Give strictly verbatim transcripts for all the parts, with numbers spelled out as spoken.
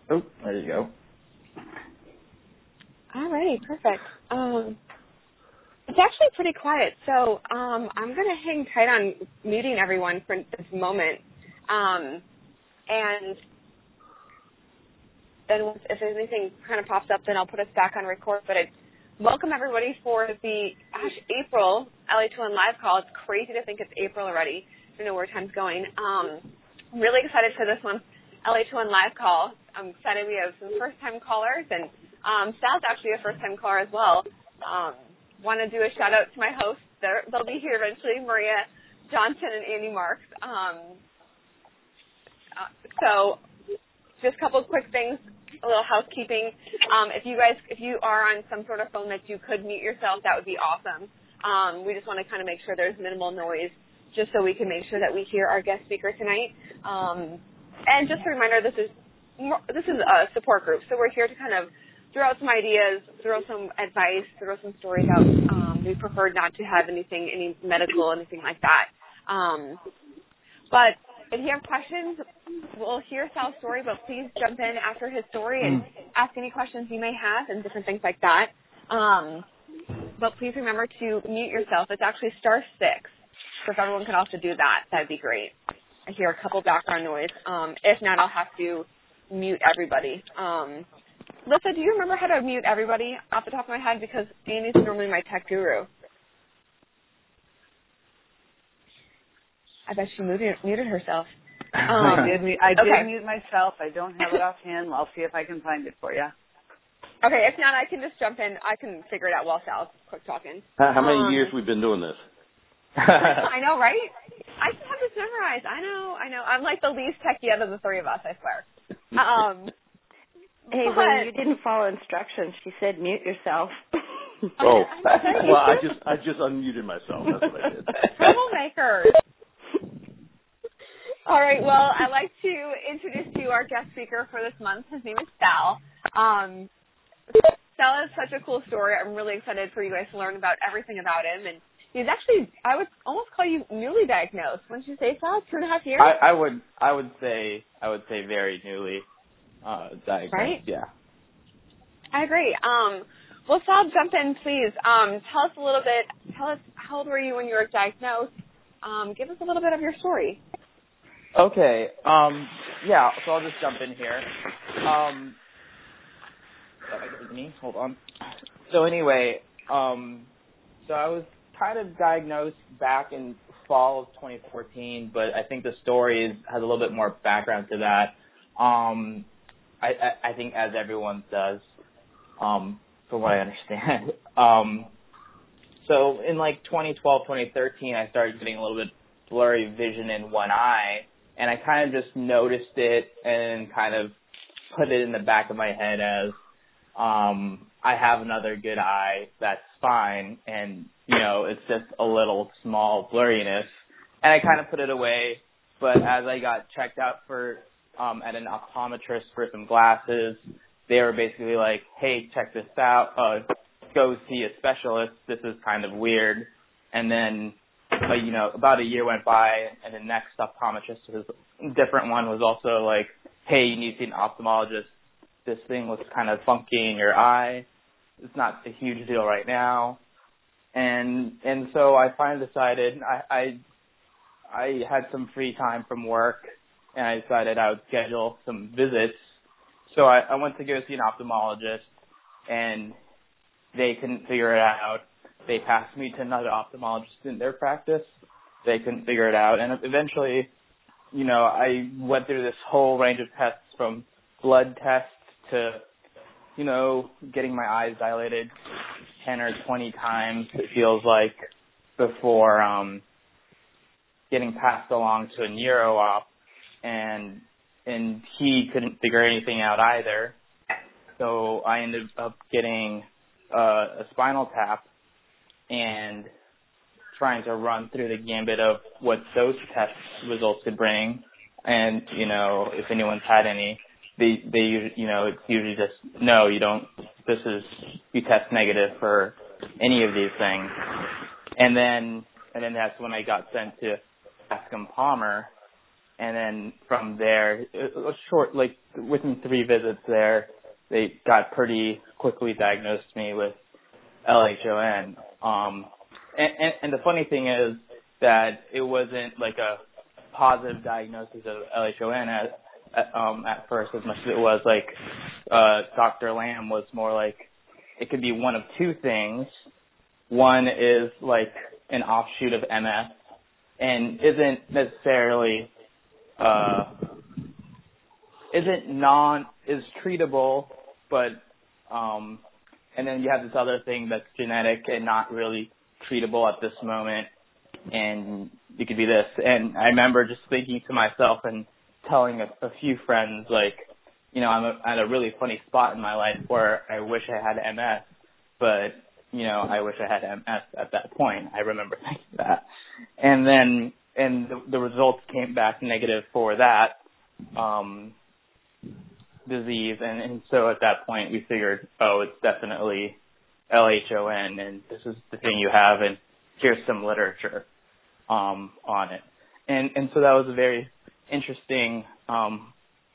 Oh, there you go. All right, perfect. Um, it's actually pretty quiet, so um, I'm going to hang tight on muting everyone for this moment. Um, and then once, if anything kind of pops up, then I'll put us back on record. But I welcome everybody for the, gosh, April L A two N Live call. It's crazy to think it's April already. I don't know where time's going. Um, I'm really excited for this one, L A two N Live call. I'm excited we have some first-time callers, and um, Sal's actually a first-time caller as well. Um, want to do a shout-out to my hosts. They're, they'll be here eventually, Maria Johnson and Andy Marks. Um, uh, so just a couple quick things, a little housekeeping. Um, if you guys, if you are on some sort of phone that you could mute yourself, that would be awesome. Um, we just want to kind of make sure there's minimal noise just so we can make sure that we hear our guest speaker tonight. Um, and just a reminder, this is this is a support group, so we're here to kind of throw out some ideas, throw some advice, throw some stories out. Um, we prefer not to have anything, any medical, anything like that. Um, but if you have questions, we'll hear Sal's story, but please jump in after his story and ask any questions you may have and different things like that. Um, but please remember to mute yourself. It's actually star six. So if everyone could also do that, that'd be great. I hear a couple background noise. Um, if not, I'll have to mute everybody. Um, Lisa, do you remember how to mute everybody off the top of my head? Because Annie's normally my tech guru. I bet she muted, muted herself. Um, I did, mute, I did okay. mute myself. I don't have it offhand. I'll see if I can find it for you. Okay, if not, I can just jump in. I can figure it out while Sal's quick talking. How, how many um, years we've been doing this? I know, right? I just have this memorized. I know, I know. I'm like the least techie out of the three of us, I swear. Um, hey, but, when you didn't follow instructions, she said mute yourself. Oh, well, I just I just unmuted myself. That's what I did. Troublemakers. All right, well, I'd like to introduce to you our guest speaker for this month. His name is Sal. Um, Sal has such a cool story. I'm really excited for you guys to learn about everything about him. And he's actually, I would almost call you newly diagnosed. Wouldn't you say, Sal? Two and a half years? I, I would I would say I would say very newly uh, diagnosed. Right? Yeah. I agree. Um, well, Sal, jump in, please. Um, tell us a little bit. Tell us how old were you when you were diagnosed. Um, give us a little bit of your story. Okay. Um, yeah. So I'll just jump in here. Um, me. Hold on. So anyway, um, so I was kind of diagnosed back in fall of twenty fourteen, but I think the story is, has a little bit more background to that. Um, I, I, I think as everyone does, um, from what I understand. um, so in like twenty twelve, twenty thirteen, I started getting a little bit blurry vision in one eye, and I kind of just noticed it and kind of put it in the back of my head as um, I have another good eye, that's fine, and, you know, it's just a little small blurriness. And I kind of put it away, but as I got checked out for um, at an optometrist for some glasses, they were basically like, hey, check this out, uh, go see a specialist, this is kind of weird. And then, uh, you know, about a year went by, and the next optometrist, was a different one, was also like, hey, you need to see an ophthalmologist. This thing was kind of funky in your eye. It's not a huge deal right now. And and so I finally decided, I, I, I had some free time from work, and I decided I would schedule some visits. So I, I went to go see an ophthalmologist, and they couldn't figure it out. They passed me to another ophthalmologist in their practice. They couldn't figure it out. And eventually, you know, I went through this whole range of tests, from blood tests to, you know, getting my eyes dilated ten or twenty times, it feels like, before um, getting passed along to a neuro-op. And, and he couldn't figure anything out either. So I ended up getting uh, a spinal tap and trying to run through the gambit of what those test results could bring. And, you know, if anyone's had any, they, they usually, you know, it's usually just, no, you don't, this is, you test negative for any of these things. And then, and then that's when I got sent to Bascom Palmer, and then from there, it was short, like within three visits there, they got pretty quickly diagnosed me with L H O N. Um, and, and, and the funny thing is that it wasn't like a positive diagnosis of L H O N at, at, um, at first as much as it was like uh, Doctor Lamb was more like it could be one of two things. One is like an offshoot of M S and isn't necessarily uh, isn't non is treatable, but um, and then you have this other thing that's genetic and not really treatable at this moment, and it could be this. And I remember just thinking to myself and telling a, a few friends, like, you know, I'm a, at a really funny spot in my life where I wish I had M S, but, you know, I wish I had M S at that point. I remember thinking that. And then, and the, the results came back negative for that um, disease. And, and so at that point we figured, oh, it's definitely L H O N, and this is the thing you have, and here's some literature um, on it. And, and so that was a very interesting um,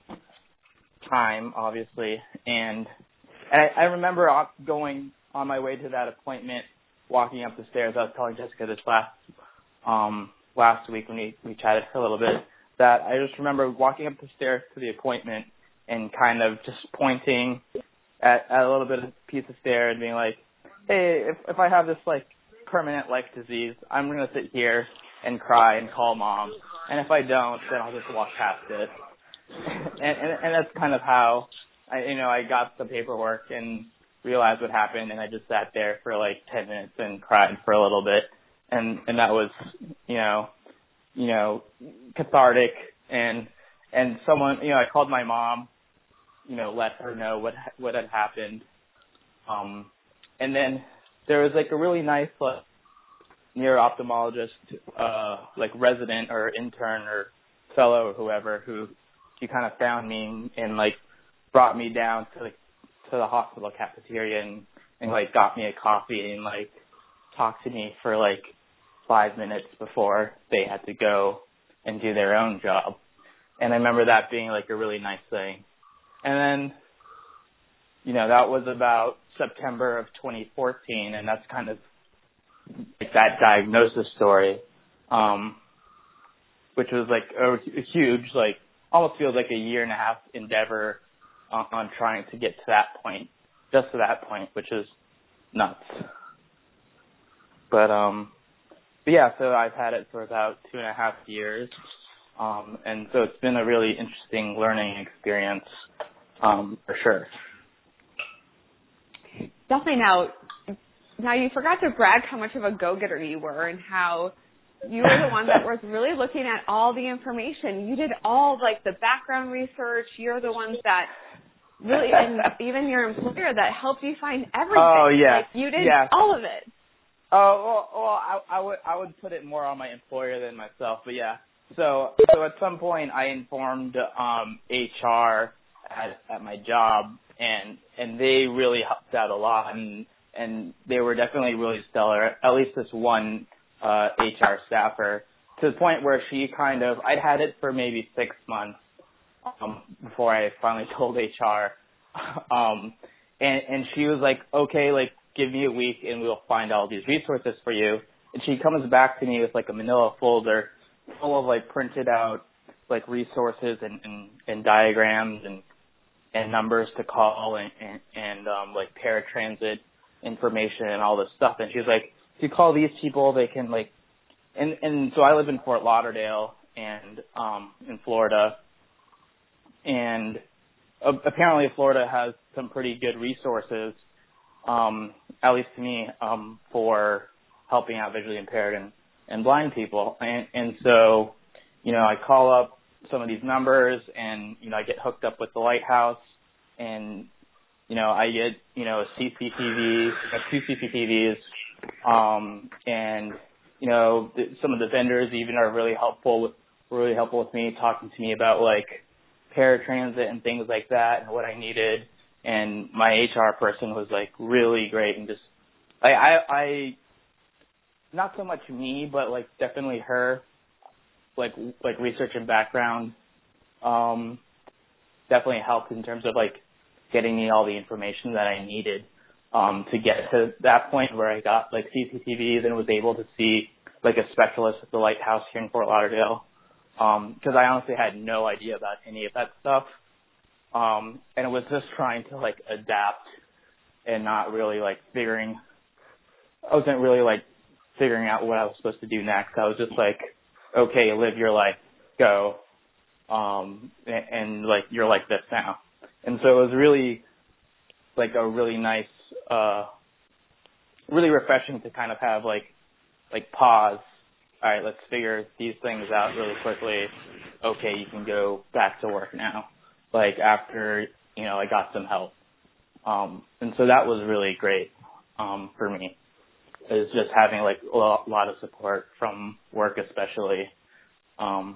time, obviously. And, and I, I remember going on my way to that appointment, walking up the stairs. I was telling Jessica this last um, last week when we, we chatted for a little bit, that I just remember walking up the stairs to the appointment and kind of just pointing at, at a little bit of piece of stair and being like, hey, if, if I have this, like, permanent life disease, I'm going to sit here and cry and call mom. And if I don't, then I'll just walk past it. and, and, and that's kind of how, I, you know, I got the paperwork and realized what happened, and I just sat there for like ten minutes and cried for a little bit. And, and that was, you know, you know, cathartic. And, and someone, you know, I called my mom, you know, let her know what, what had happened. Um, and then there was like a really nice, like, neuro-ophthalmologist, uh, like resident or intern or fellow or whoever, who he kind of found me and, and like brought me down to like to the hospital cafeteria and, and like got me a coffee and like talked to me for like five minutes before they had to go and do their own job. And I remember that being like a really nice thing. And then, you know, that was about September of twenty fourteen, and that's kind of like that diagnosis story, um, which was like a, a huge, like almost feels like a year and a half endeavor on, on trying to get to that point, just to that point, which is nuts. But um, but yeah, so I've had it for about two and a half years, um, and so it's been a really interesting learning experience, um, for sure. Definitely. Now, now you forgot to brag how much of a go-getter you were and how you were the one that was really looking at all the information. You did all, like, the background research. You're the ones that really, and even your employer that helped you find everything. Oh, yeah. Like, you did yes. all of it. Oh, well, well I, I, would, I would put it more on my employer than myself, but yeah. So, so at some point I informed um, H R at, at my job, and and they really helped out a lot, and and they were definitely really stellar. At least this one uh, H R staffer, to the point where she kind of, I'd had it for maybe six months um, before I finally told H R, um, and and she was like, okay, like give me a week and we'll find all these resources for you. And she comes back to me with like a manila folder full of like printed out like resources and and, and diagrams and and numbers to call and, and, and um, like paratransit information and all this stuff. And she's like, if you call these people, they can like, and, and so I live in Fort Lauderdale and um, in Florida. And uh, apparently Florida has some pretty good resources, um, at least to me, um, for helping out visually impaired and, and blind people. And, and so, you know, I call up some of these numbers and, you know, I get hooked up with the Lighthouse and, you know, I get, you know, a C C T V, two C C T Vs, um, and, you know, th- some of the vendors even are really helpful with, really helpful with me, talking to me about like paratransit and things like that and what I needed. And my H R person was like really great and just, I, I, I not so much me, but like definitely her. like like research and background um, definitely helped in terms of like getting me all the information that I needed um, to get to that point where I got like C C T Vs and was able to see like a specialist at the lighthouse here in Fort Lauderdale, because um, I honestly had no idea about any of that stuff, um, and it was just trying to like adapt and not really like figuring. I wasn't really like figuring out what I was supposed to do next. I was just like, okay, live your life, go, um, and, and like you're like this now, and so it was really like a really nice, uh, really refreshing to kind of have like. like pause, all right, let's figure these things out really quickly. Okay, you can go back to work now. Like after, you know, I got some help. Um, and so that was really great um, for me, is just having like a lot of support from work especially. Um,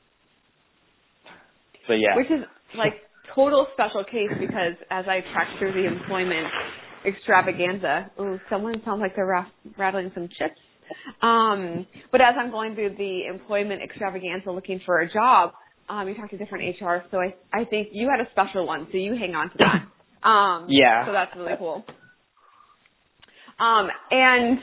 so yeah. Which is like total special case because as I tracked through the employment extravaganza, ooh, someone sounds like they're ra- rattling some chips. Um, but as I'm going through the employment extravaganza looking for a job, um, you talk to different H R, so I, I think you had a special one, so you hang on to that. Um, yeah. So that's really cool. Um, and,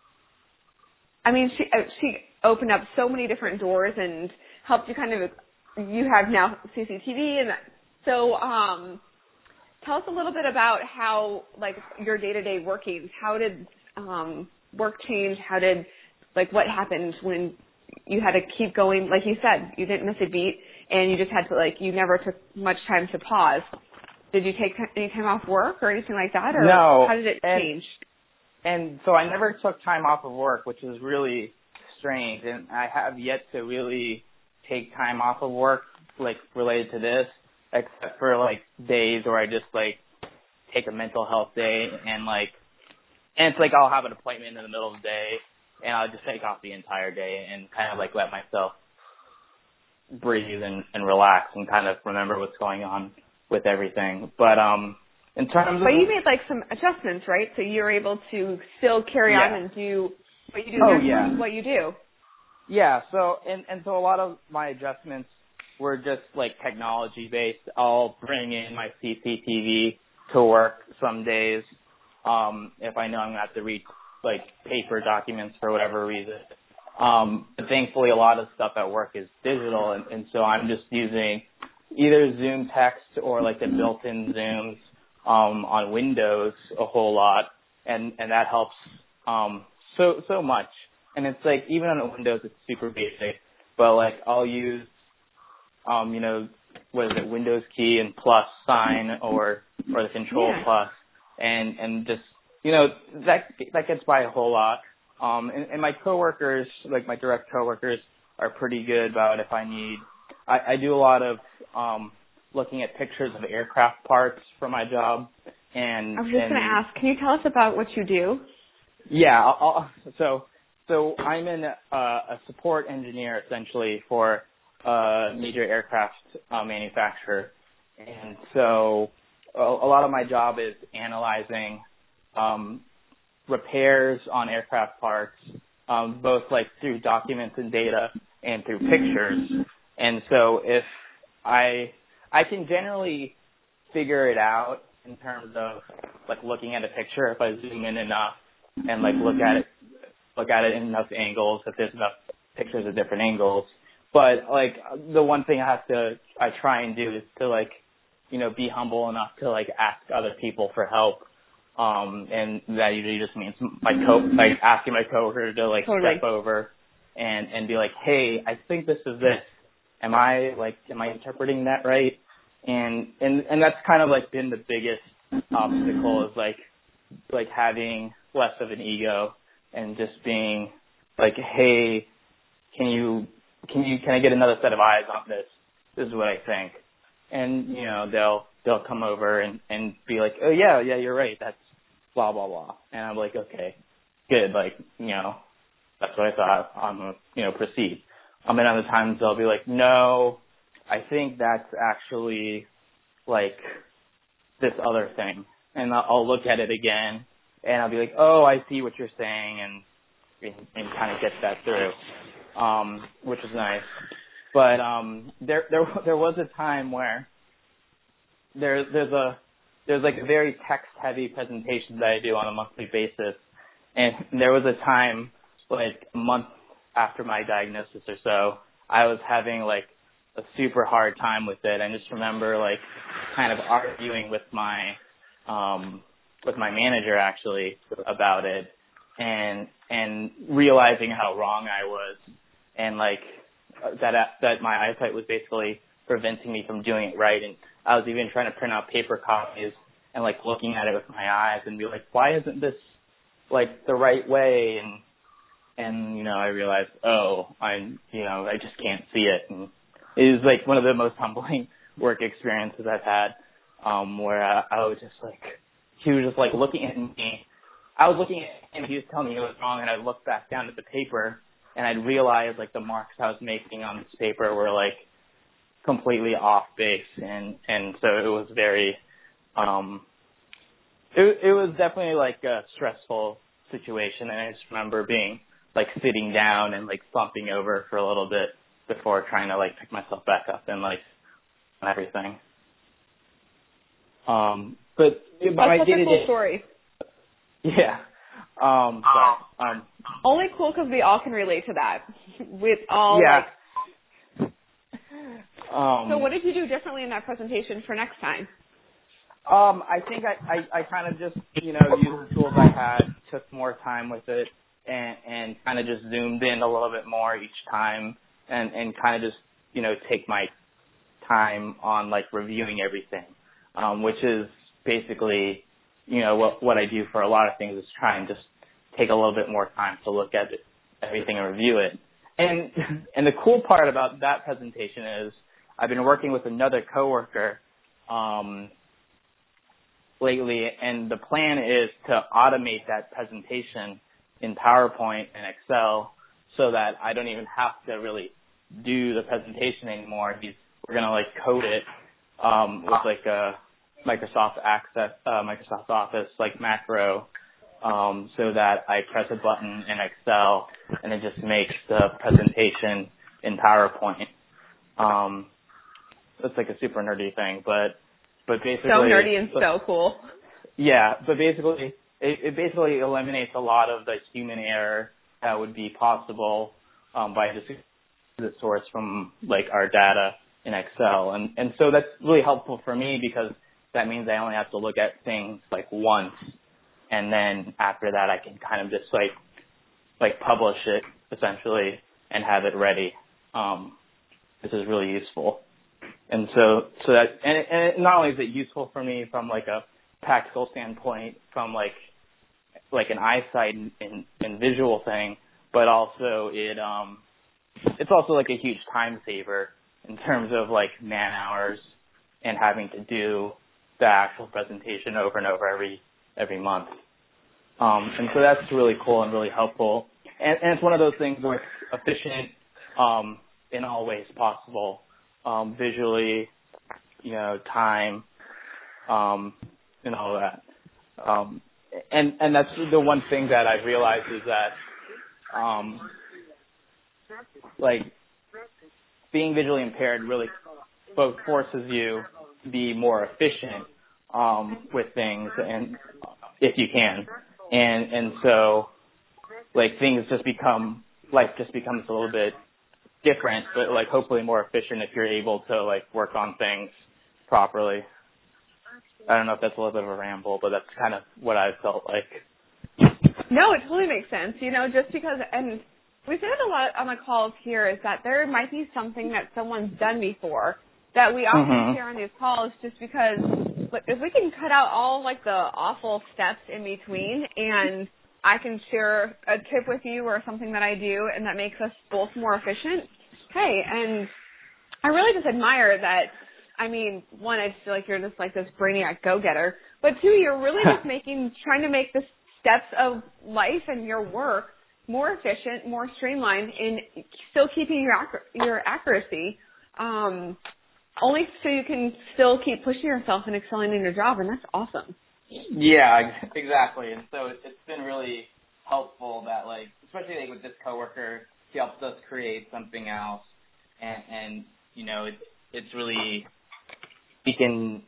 I mean, she, uh, she opened up so many different doors and helped you kind of, you have now C C T V, and so um, tell us a little bit about how, like, your day-to-day workings, how did um, work change? How did, like, what happened when you had to keep going? Like you said, you didn't miss a beat, and you just had to, like, you never took much time to pause. Did you take any time off work or anything like that, or no, how did it and, change? And so I never took time off of work, which is really strange, and I have yet to really take time off of work, like, related to this, except for, like, days where I just, like, take a mental health day and, like, and it's like I'll have an appointment in the middle of the day, and I'll just take off the entire day and kind of like let myself breathe and, and relax and kind of remember what's going on with everything. But um, in terms but of... you made like some adjustments, right? So you're able to still carry yeah. on and do what you do. Oh, yeah. What you do. Yeah, so, and, and so a lot of my adjustments were just like technology based. I'll bring in my C C T V to work some days. Um, if I know I'm going to have to read, like, paper documents for whatever reason. Um, but thankfully, a lot of stuff at work is digital, and, and so I'm just using either Zoom text or, like, the built-in Zooms um, on Windows a whole lot, and, and that helps um, so so much. And it's, like, even on Windows, it's super basic, but, like, I'll use, um, you know, what is it, Windows key and plus sign or, or the control yeah. plus. And, and just, you know, that, that gets by a whole lot. Um, and, and my coworkers, like my direct coworkers, are pretty good about if I need, I, I do a lot of, um, looking at pictures of aircraft parts for my job. And I was just going to ask, can you tell us about what you do? Yeah, I'll, I'll, so, so I'm an, uh, a support engineer essentially for a major aircraft uh, manufacturer. And so, a lot of my job is analyzing um, repairs on aircraft parts, um, both like through documents and data and through pictures. And so if I I can generally figure it out in terms of like looking at a picture if I zoom in enough and like look at it look at it in enough angles, if there's enough pictures at different angles. But like the one thing I have to I try and do is to like you know, be humble enough to like ask other people for help. Um, and that usually just means my co, like asking my coworker to like totally. step over and, and be like, hey, I think this is this. Am I like, am I interpreting that right? And, and, and that's kind of like been the biggest obstacle is like, like having less of an ego and just being like, hey, can you, can you, can I get another set of eyes on this? This is what I think. And, you know, they'll, they'll come over and, and be like, oh yeah, yeah, you're right. That's blah, blah, blah. And I'm like, okay, good. Like, you know, that's what I thought. I'm gonna, you know, proceed. Um, and other times they'll be like, no, I think that's actually like this other thing. And I'll, I'll look at it again and I'll be like, oh, I see what you're saying and, and, and kind of get that through. um, which was nice. But um, there there there was a time where there there's a there's like a very text heavy presentation that I do on a monthly basis, and there was a time like a month after my diagnosis or so, I was having like a super hard time with it. I just remember like kind of arguing with my um, with my manager actually about it, and and realizing how wrong I was, and like that that my eyesight was basically preventing me from doing it right. And I was even trying to print out paper copies and like looking at it with my eyes and be like, why isn't this like the right way? And and you know, I realized, oh, I you know I just can't see it. And it was like one of the most humbling work experiences I've had, um, where I, I was just like, he was just like looking at me. I was looking at him, he was telling me it was wrong, and I looked back down at the paper, and I realized like the marks I was making on this paper were like completely off base, and and so it was very, um, it it was definitely like a stressful situation, and I just remember being like sitting down and like slumping over for a little bit before trying to like pick myself back up and like everything. Um, but That's my such a cool story. Yeah. Um, sorry. Um, Only cool because we all can relate to that. With all yeah. like. Um, so what did you do differently in that presentation for next time? Um, I think I, I, I kind of just, you know, used the tools I had, took more time with it, and, and kind of just zoomed in a little bit more each time, and, and kind of just, you know, take my time on, like, reviewing everything, um, which is basically, you know, what, what I do for a lot of things is try and just take a little bit more time to look at it, everything and review it. And and the cool part about that presentation is I've been working with another coworker um, lately, and the plan is to automate that presentation in PowerPoint and Excel so that I don't even have to really do the presentation anymore. He's, we're going to like code it um, with like a Microsoft Access, uh, Microsoft Office like macro, um, so that I press a button in Excel and it just makes the presentation in PowerPoint. Um, it's like a super nerdy thing, but but basically so nerdy and so cool. Yeah, but basically it, it basically eliminates a lot of the human error that would be possible um, by just the source from like our data in Excel, and and so that's really helpful for me because that means I only have to look at things like once, and then after that I can kind of just like like publish it essentially and have it ready. Um, this is really useful, and so so that and, and not only is it useful for me from like a practical standpoint, from like like an eyesight and, and, and visual thing, but also it um it's also like a huge time saver in terms of like man hours and having to do the actual presentation over and over every every month. Um, and so that's really cool and really helpful. And, and it's one of those things where it's efficient um, in all ways possible, um, visually, you know, time, um, and all that. Um, and and that's the one thing that I've realized is that, um, like, being visually impaired really both forces you to be more efficient um, with things, and if you can, and and so like things just become life just becomes a little bit different, but like hopefully more efficient if you're able to like work on things properly. I don't know if that's a little bit of a ramble, but that's kind of what I felt like. No, it totally makes sense. You know, just because, and we say it a lot on the calls here, is that there might be something that someone's done before that we often mm-hmm. share on these calls, just because if we can cut out all like the awful steps in between, and I can share a tip with you or something that I do and that makes us both more efficient, hey, and I really just admire that. I mean, one, I just feel like you're just like this brainiac go-getter, but two, you're really just making, trying to make the steps of life and your work more efficient, more streamlined, and still keeping your your accuracy, um, only so you can still keep pushing yourself and excelling in your job, and that's awesome. Yeah, exactly. And so it's been really helpful that, like, especially like with this coworker, she helps us create something else, and, and you know, it's it's really we can.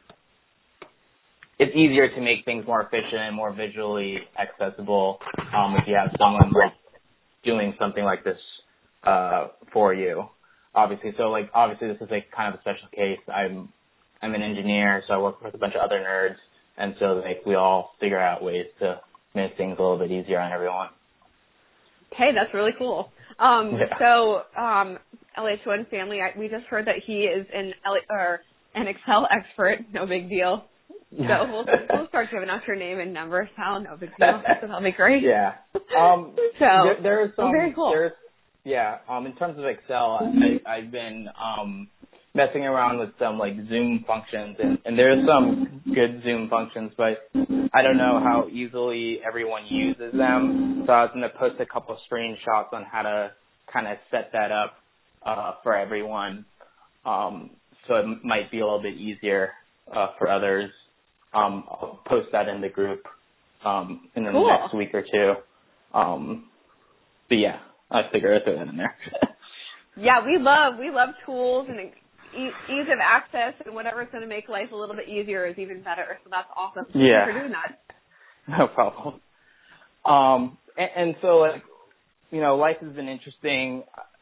It's easier to make things more efficient and more visually accessible um, if you have someone like doing something like this uh, for you. Obviously, so like obviously this is like kind of a special case. I'm I'm an engineer, so I work with a bunch of other nerds, and so like we all figure out ways to make things a little bit easier on everyone. Hey, that's really cool. Um, yeah. So, um, L H one family, I, we just heard that he is an L- or an Excel expert. No big deal. So we'll, we'll start giving out your name and number, Sal. No big deal. So that'll be great. Yeah. Um, so there, there is some. Well, very cool. There's, yeah. Um, in terms of Excel, I, I've been um messing around with some like Zoom functions, and, and there's some good Zoom functions, but I don't know how easily everyone uses them. So I was going to post a couple of screenshots on how to kind of set that up uh, for everyone. Um, so it might be a little bit easier uh, for others. Um, I'll post that in the group um, in the cool. next week or two. Um, but yeah, I figure I'd throw that in there. Yeah, we love we love tools and e- ease of access, and whatever's going to make life a little bit easier is even better. So that's awesome. Thank yeah. you for doing that. No problem. Um, and, and so like, you know, life has been interesting.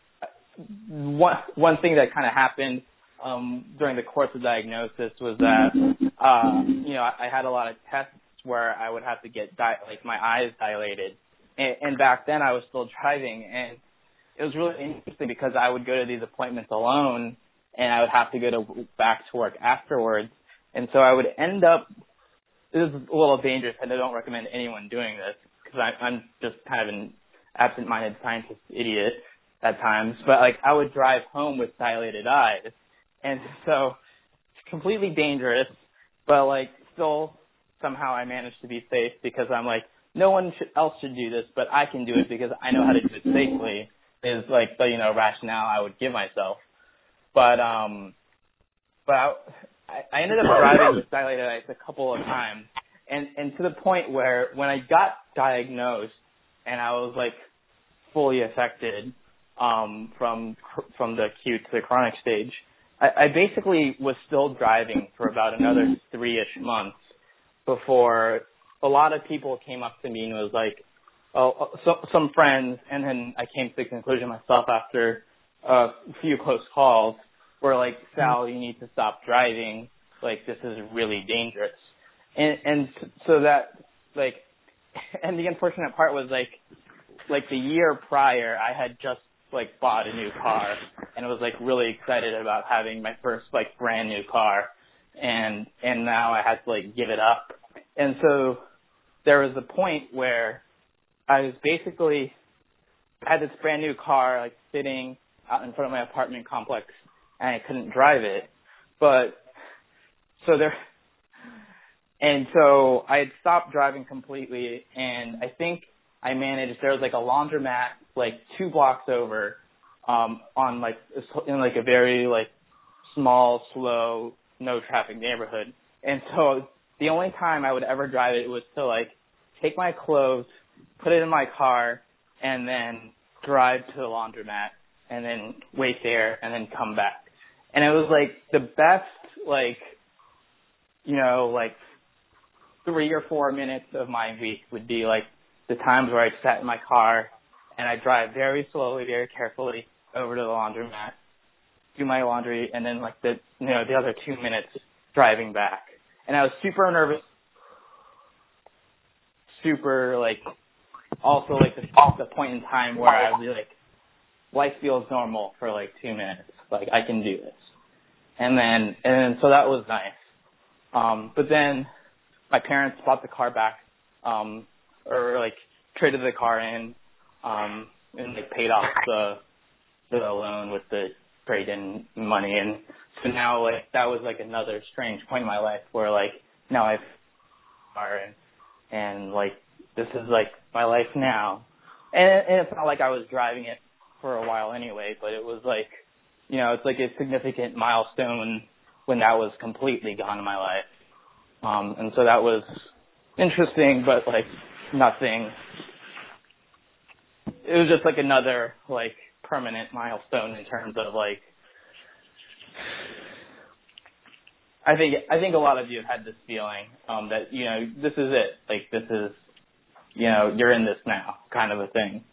One one thing that kind of happened um, during the course of diagnosis was that, uh, you know, I, I had a lot of tests where I would have to get di- like my eyes dilated, and, and back then I was still driving, and it was really interesting because I would go to these appointments alone, and I would have to go to back to work afterwards, and so I would end up. This is a little dangerous, and I don't recommend anyone doing this because I'm just kind of an absent-minded scientist idiot at times. But like, I would drive home with dilated eyes, and so it's completely dangerous. But like, still somehow I managed to be safe because I'm like, no one should, else should do this, but I can do it because I know how to do it safely. Is like the you know rationale I would give myself. But um, but. I, I ended up driving with dilated eyes a couple of times, and, and to the point where when I got diagnosed and I was like fully affected um, from from the acute to the chronic stage, I, I basically was still driving for about another three-ish months before a lot of people came up to me and was like, oh, so, some friends, and then I came to the conclusion myself after a few close calls, were like, Sal, you need to stop driving. Like, this is really dangerous. And, and so that, like, and the unfortunate part was, like, like the year prior, I had just, like, bought a new car and was, like, really excited about having my first, like, brand new car. And, and now I had to, like, give it up. And so there was a point where I was basically, I had this brand new car, like, sitting out in front of my apartment complex, and I couldn't drive it. But so there, and so I had stopped driving completely, and I think I managed. There was like a laundromat, like two blocks over, um, on like in like a very like small, slow, no traffic neighborhood. And so the only time I would ever drive it was to like take my clothes, put it in my car, and then drive to the laundromat, and then wait there, and then come back. And it was, like, the best, like, you know, like, three or four minutes of my week would be, like, the times where I sat in my car and I drive very slowly, very carefully over to the laundromat, do my laundry, and then, like, the, you know, the other two minutes driving back. And I was super nervous, super, like, also, like, the, the point in time where I would be, like, life feels normal for, like, two minutes. Like, I can do this. And then, and then, so that was nice. Um, but then my parents bought the car back, um, or, like, traded the car in, um, and, like, paid off the, the loan with the trade-in money. And so now, like, that was, like, another strange point in my life where, like, now I've a car and, and, like, this is, like, my life now. And, and it's not like I was driving it for a while anyway, but it was, like, you know, it's like a significant milestone when that was completely gone in my life. Um, and so that was interesting, but like nothing, it was just like another like permanent milestone in terms of like. I think I think a lot of you have had this feeling um, that you know this is it. Like this is, you know, you're in this now, kind of a thing.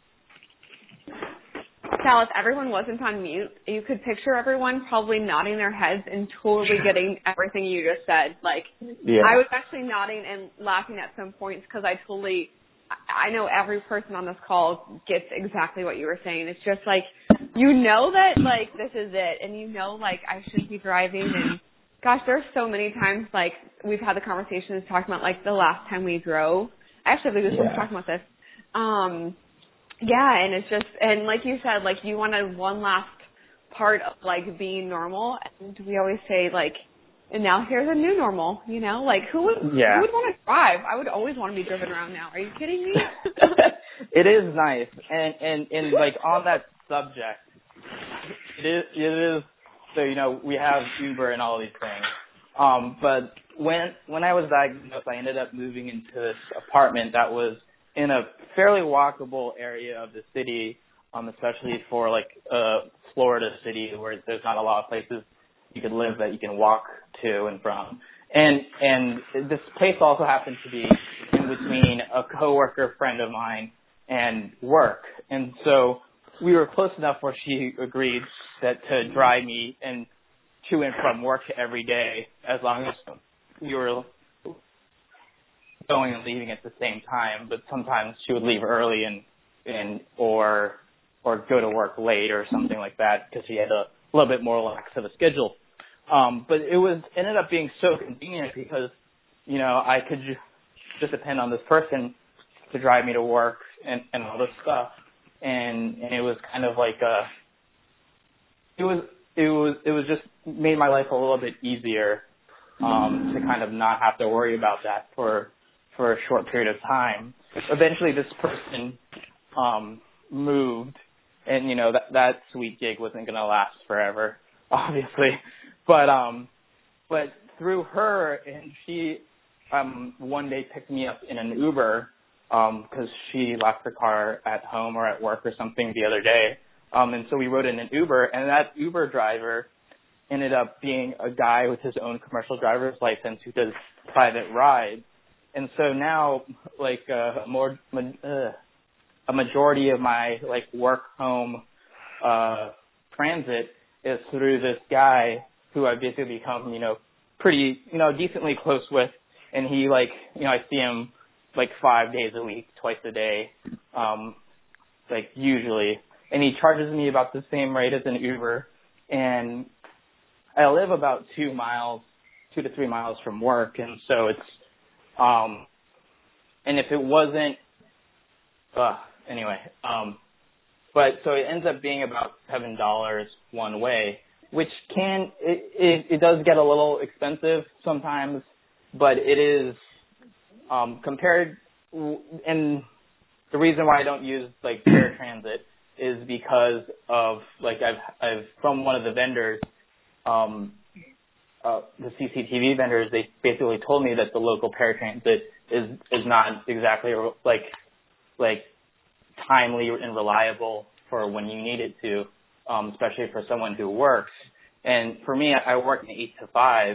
Sal, if everyone wasn't on mute, you could picture everyone probably nodding their heads and totally getting everything you just said. Like, yeah. I was actually nodding and laughing at some points because I totally, I know every person on this call gets exactly what you were saying. It's just like, you know that, like, this is it, and you know, like, I shouldn't be driving, and gosh, there's so many times, like, we've had the conversations talking about, like, the last time we drove. I actually believe this yeah. was talking about this. Um, Yeah, and it's just, and like you said, like you wanted one last part of like being normal, and we always say like, and now here's a new normal, you know, like who would, yeah. who would want to drive? I would always want to be driven around now. Are you kidding me? It is nice, and, and, and like on that subject, it is, it is, so you know, we have Uber and all these things, um, but when, when I was diagnosed, I ended up moving into this apartment that was in a fairly walkable area of the city, um, especially for like a Florida city where there's not a lot of places you could live that you can walk to and from. And and this place also happens to be in between a coworker friend of mine and work. And so we were close enough where she agreed that to drive me and to and from work every day as long as we were going and leaving at the same time, but sometimes she would leave early and and or or go to work late or something like that because she had a little bit more lax of a schedule. Um, but it was ended up being so convenient because, you know, I could ju- just depend on this person to drive me to work and, and all this stuff, and and it was kind of like a it was it was it was just made my life a little bit easier um, to kind of not have to worry about that for. for a short period of time. Eventually this person um moved, and you know that that sweet gig wasn't going to last forever, obviously. But um but through her, and she um one day picked me up in an Uber um cuz she left her car at home or at work or something the other day. Um and so we rode in an Uber, and that Uber driver ended up being a guy with his own commercial driver's license who does private rides. And so now, like, uh, more, uh, a majority of my, like, work-home uh, transit is through this guy who I've basically become, you know, pretty, you know, decently close with. And he, like, you know, I see him, like, five days a week, twice a day, um, like, usually. And he charges me about the same rate as an Uber. And I live about two miles, two to three miles from work, and so it's, Um, and if it wasn't, uh, anyway, um, but so it ends up being about seven dollars one way, which can, it, it, it does get a little expensive sometimes, but it is, um, compared, and the reason why I don't use like paratransit is because of, like, I've, I've, from one of the vendors, um, Uh, the C C T V vendors, they basically told me that the local paratransit is is not exactly like like timely and reliable for when you need it to, um, especially for someone who works. And for me, I work in eight to five,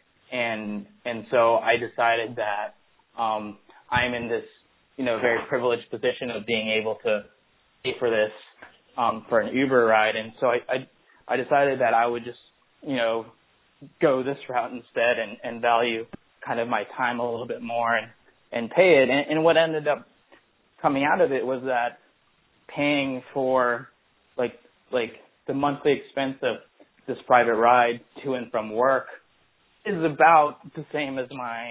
and and so I decided that um, I'm in this, you know, very privileged position of being able to pay for this um, for an Uber ride, and so I, I I decided that I would just, you know, go this route instead and, and value kind of my time a little bit more and, and pay it. And, and what ended up coming out of it was that paying for like like the monthly expense of this private ride to and from work is about the same as my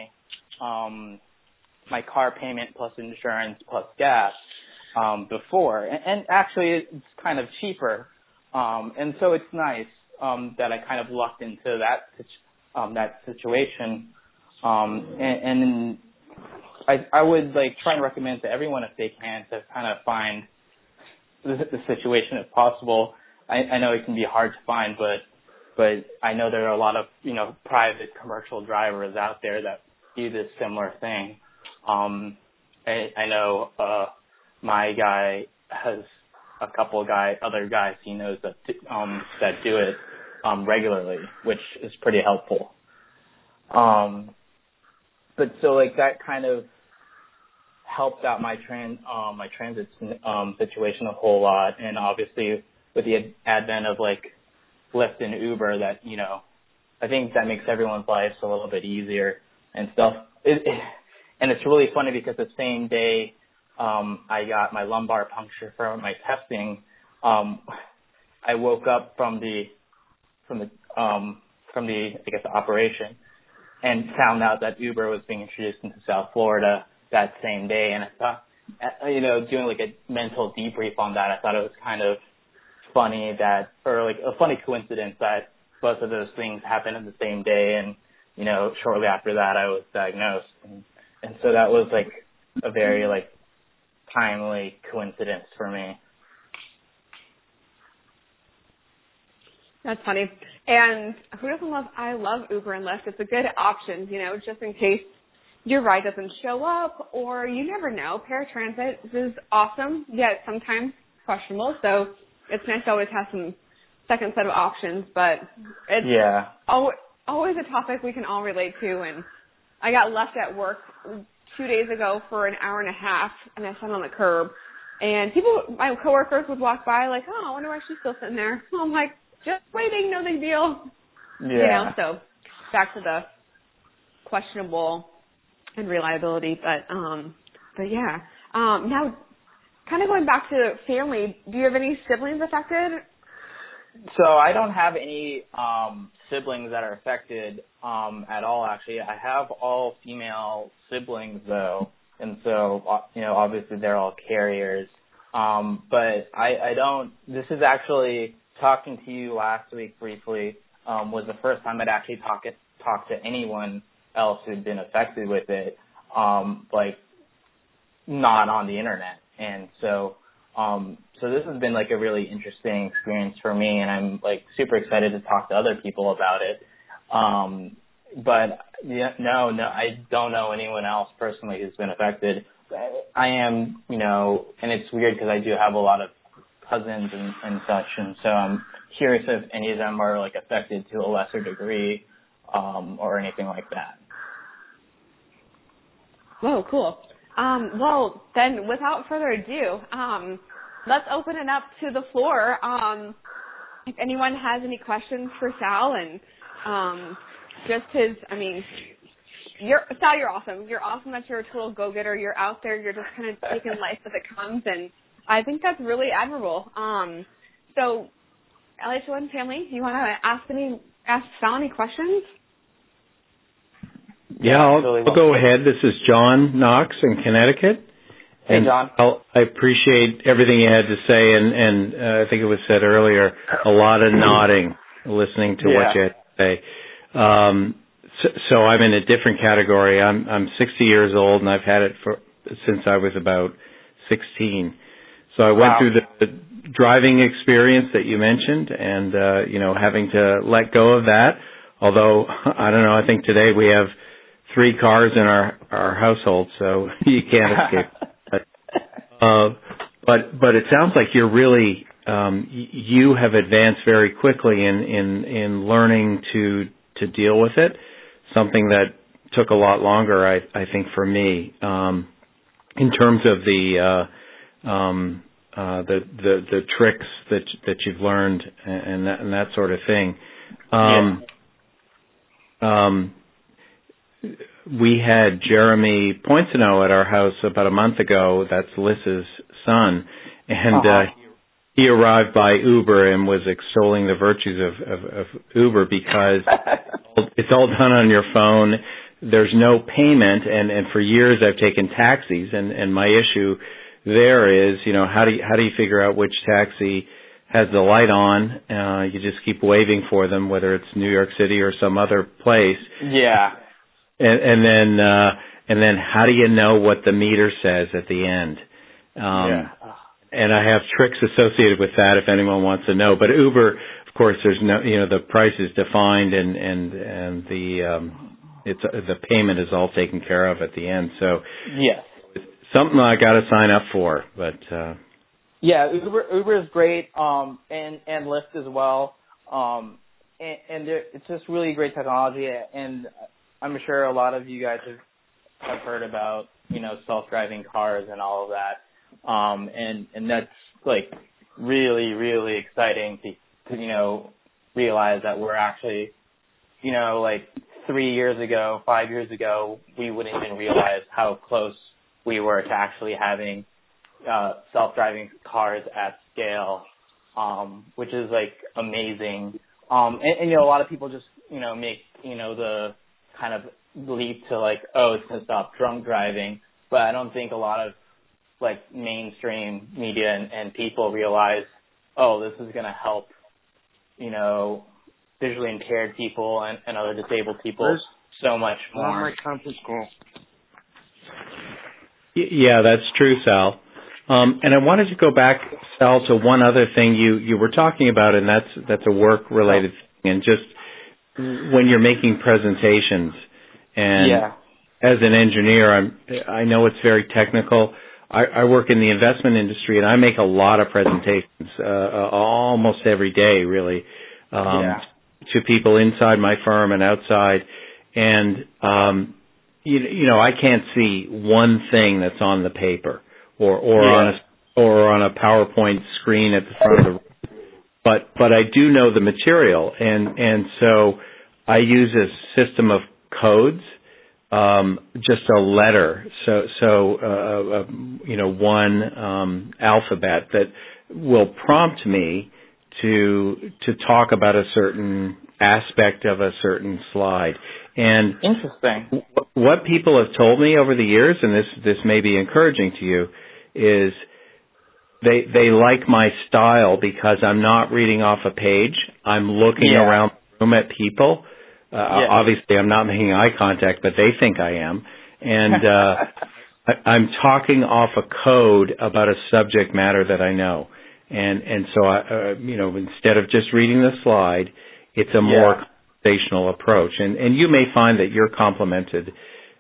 um, my car payment plus insurance plus gas um, before. And, and actually it's kind of cheaper. Um, and so it's nice. Um, that I kind of lucked into that um, that situation, um, and, and I, I would like try and recommend to everyone if they can to kind of find the, the situation if possible. I, I know it can be hard to find, but but I know there are a lot of, you know, private commercial drivers out there that do this similar thing. Um, I, I know uh, my guy has a couple of guy, other guys he knows that um, that do it um, regularly, which is pretty helpful. Um, but so like that kind of helped out my tran um, my transit um, situation a whole lot, and obviously with the advent of like Lyft and Uber, that you know, I think that makes everyone's lives a little bit easier and stuff. It, it, and it's really funny because the same day um, I got my lumbar puncture from my testing, um, I woke up from the from the um, from the I guess the operation and found out that Uber was being introduced into South Florida that same day. And I thought, you know, doing like a mental debrief on that, I thought it was kind of funny that, or like a funny coincidence that both of those things happened on the same day. And, you know, shortly after that, I was diagnosed. And, and so that was like a very like timely coincidence for me. That's funny. And who doesn't love, I love Uber and Lyft. It's a good option, you know, just in case your ride doesn't show up, or you never know. Paratransit is awesome, yet sometimes questionable. So it's nice to always have some second set of options, but it's yeah. always, always a topic we can all relate to. And I got left at work two days ago for an hour and a half, and I sat on the curb. And people, my coworkers would walk by like, oh, I wonder why she's still sitting there. I'm like, just waiting, no big deal. Yeah. You know, so back to the questionable and reliability, but um, but yeah. Um, now, kind of going back to family, do you have any siblings affected? So I don't have any um, siblings that are affected um, at all. Actually, I have all female siblings though, and so you know, obviously they're all carriers. Um, but I, I don't. This is actually talking to you last week briefly. Um, was the first time I'd actually talked talked to anyone else who'd been affected with it, um, like not on the internet. And so, um, so this has been like a really interesting experience for me, and I'm like super excited to talk to other people about it. Um, but yeah, no, no, I don't know anyone else personally who's been affected. I am, you know, and it's weird because I do have a lot of cousins and, and such, and so I'm curious if any of them are like affected to a lesser degree, um, or anything like that. Whoa, cool. Um, well, then, without further ado, um, let's open it up to the floor. Um, if anyone has any questions for Sal, and um, just his, I mean, you're, Sal, you're awesome. You're awesome that you're a total go-getter. You're out there. You're just kind of taking life as it comes, and I think that's really admirable. Um, so, L H O N family, you want to ask any, ask Sal any questions? Yeah, I'll, I'll go ahead. This is John Knox in Connecticut. Hey, and John. I'll, I appreciate everything you had to say, and, and uh, I think it was said earlier, a lot of nodding, listening to yeah. what you had to say. Um, so, so I'm in a different category. I'm I'm sixty years old, and I've had it for since I was about sixteen. So I went wow. through the, the driving experience that you mentioned, and uh, you know, having to let go of that. Although I don't know, I think today we have three cars in our, our household, so you can't escape. But, uh, but but it sounds like you're really um, y- you have advanced very quickly in, in, in learning to to deal with it. Something that took a lot longer, I, I think, for me, um, in terms of the uh, um, uh, the, the the tricks that that you've learned and that, and that sort of thing. Um, yeah. um, We had Jeremy Poinsino at our house about a month ago. That's Liz's son. And uh-huh. uh, he arrived by Uber and was extolling the virtues of, of, of Uber because it's all done on your phone. There's no payment. And, and for years I've taken taxis. And, and my issue there is, you know, how do you, how do you figure out which taxi has the light on? Uh, you just keep waving for them, whether it's New York City or some other place. Yeah. And, and then, uh, and then how do you know what the meter says at the end? Um, yeah. And I have tricks associated with that if anyone wants to know. But Uber, of course, there's no, you know, the price is defined and, and, and the, um, it's, the payment is all taken care of at the end. So yes. it's something I got to sign up for, but, uh, Yeah, Uber Uber is great, um, and and Lyft as well, um, and, and it's just really great technology. And I'm sure a lot of you guys have have heard about, you know, self-driving cars and all of that, um, and and that's like really really exciting to to you know realize that we're actually, you know, like three years ago, five years ago, we wouldn't even realize how close we were to actually having uh, self-driving cars at scale, um, which is like amazing. Um, and, and, you know, a lot of people just, you know, make, you know, the kind of leap to like, oh, it's going to stop drunk driving. But I don't think a lot of like mainstream media and, and people realize, oh, this is going to help, you know, visually impaired people and, and other disabled people Where's, so much more. My conference call. Yeah, that's true, Sal. Um, and I wanted to go back, Sal, to one other thing you, you were talking about, and that's that's a work-related oh. thing. And just when you're making presentations, and yeah. as an engineer, I'm, I know it's very technical. I, I work in the investment industry, and I make a lot of presentations, uh, uh, almost every day, really, um, yeah. to people inside my firm and outside. And um, you, you know, I can't see one thing that's on the paper. Or, or yeah. on a or on a PowerPoint screen at the front of the room, but but I do know the material, and and so I use a system of codes, um, just a letter, so so uh, uh, you know one um, alphabet that will prompt me to to talk about a certain aspect of a certain slide. And interesting. What people have told me over the years, and this this may be encouraging to you, is they they like my style because I'm not reading off a page. I'm looking yeah. around the room at people. Uh, yeah. Obviously, I'm not making eye contact, but they think I am. And uh, I, I'm talking off a code about a subject matter that I know. And and so, I, uh, you know, instead of just reading the slide, it's a more yeah. conversational approach. And and you may find that you're complimented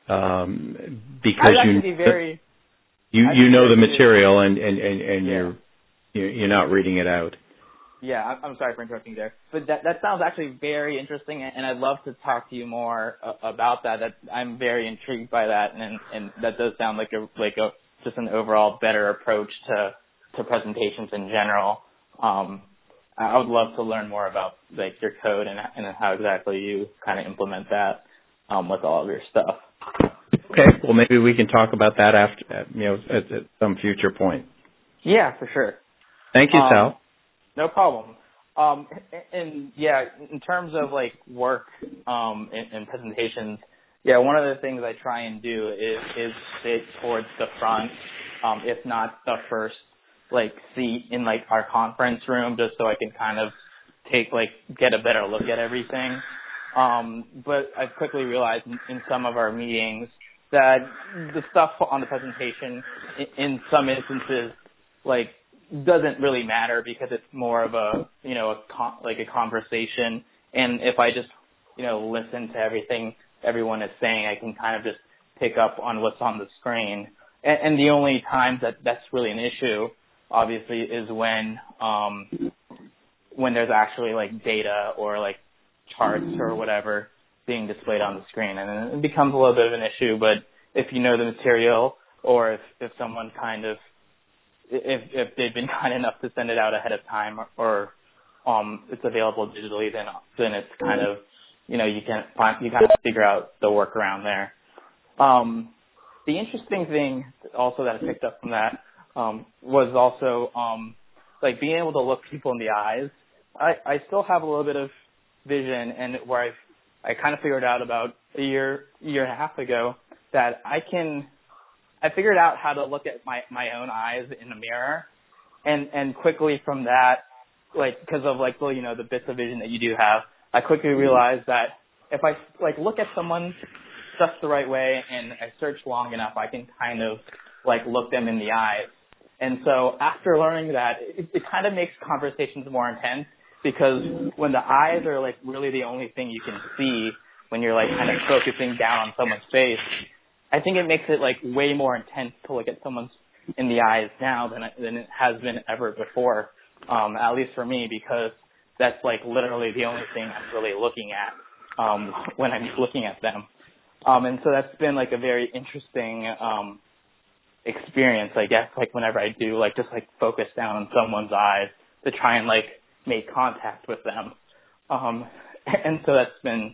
um, because you be very, you I'd you know the very material and and and, and yeah. you're you're not reading it out. Yeah, I'm sorry for interrupting there, but that that sounds actually very interesting, and I'd love to talk to you more uh, about that. That I'm very intrigued by that, and and that does sound like a like a just an overall better approach to to presentations in general. Um, I would love to learn more about like your code and and how exactly you kind of implement that um, with all of your stuff. Okay, well maybe we can talk about that after you know at, at some future point. Yeah, for sure. Thank you, um, Sal. No problem. Um, and, and yeah, in terms of like work um, and, and presentations, yeah, one of the things I try and do is is sit towards the front, um, if not the first like seat in like our conference room, just so I can kind of take like get a better look at everything. Um, but I've quickly realized in, in some of our meetings that the stuff on the presentation, in, in some instances, like doesn't really matter because it's more of a, you know, a con- like a conversation. And if I just, you know, listen to everything everyone is saying, I can kind of just pick up on what's on the screen. And, and the only times that that's really an issue, obviously, is when, um, when there's actually like data or like charts or whatever being displayed on the screen. And then it becomes a little bit of an issue, but if you know the material or if, if someone kind of If if they've been kind enough to send it out ahead of time, or, or um, it's available digitally, then then it's kind of, you know, you can find you kind of figure out the workaround there. Um, the interesting thing also that I picked up from that um, was also um, like being able to look people in the eyes. I, I still have a little bit of vision, and where I I kind of figured out about a year year and a half ago that I can. I figured out how to look at my, my own eyes in the mirror, and, and quickly from that, like, because of like, well, you know, the bits of vision that you do have, I quickly realized that if I like look at someone just the right way and I search long enough, I can kind of like look them in the eyes. And so after learning that, it, it kind of makes conversations more intense because when the eyes are like really the only thing you can see when you're like kind of focusing down on someone's face, I think it makes it like way more intense to look at someone's in the eyes now than than it has been ever before. Um, at least for me, because that's like literally the only thing I'm really looking at um, when I'm looking at them. Um, and so that's been like a very interesting um, experience, I guess. Like whenever I do, like just like focus down on someone's eyes to try and like make contact with them. Um, and so that's been.